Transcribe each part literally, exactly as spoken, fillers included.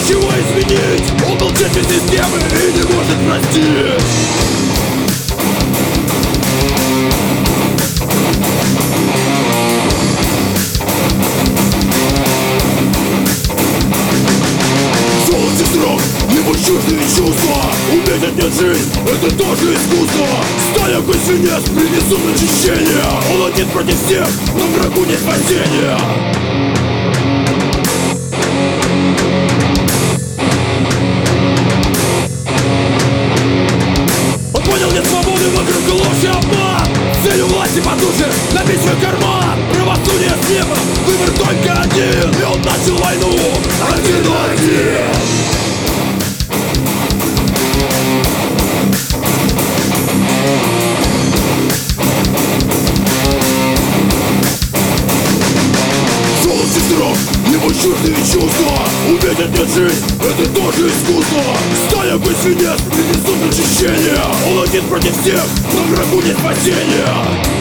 ничего изменить. Он был частью системы и не может простить. Золоте срок, его чуждые чувства. Уметь отнять жизнь, это тоже искусство. Сталь, огонь, свинец принесут очищение. Он один против всех, но врагу нет спасения. Он понял, нет свободы, вокруг ложь и обман. Целью власти потушит, набить свой карман. Правосудие с неба, выбор только один. И он начал войну один на один. Его чуждые чувства. Уметь отнять жизнь, это тоже искусство. Сталь, огонь, свинец принесут очищение. Он один против всех, но врагу нет спасения.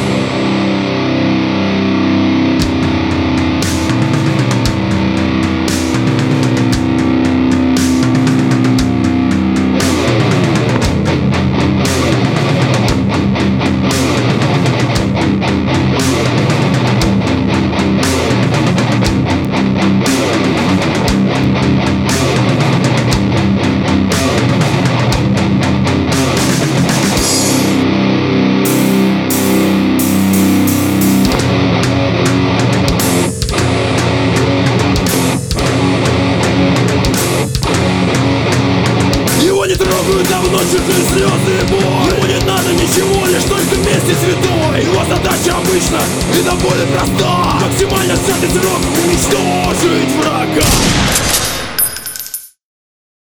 Давно чужие слезы и боль. Ему не надо ничего, лишь только вместе святой. Его задача обычно и довольно проста. Максимально сжатый срок уничтожить врага.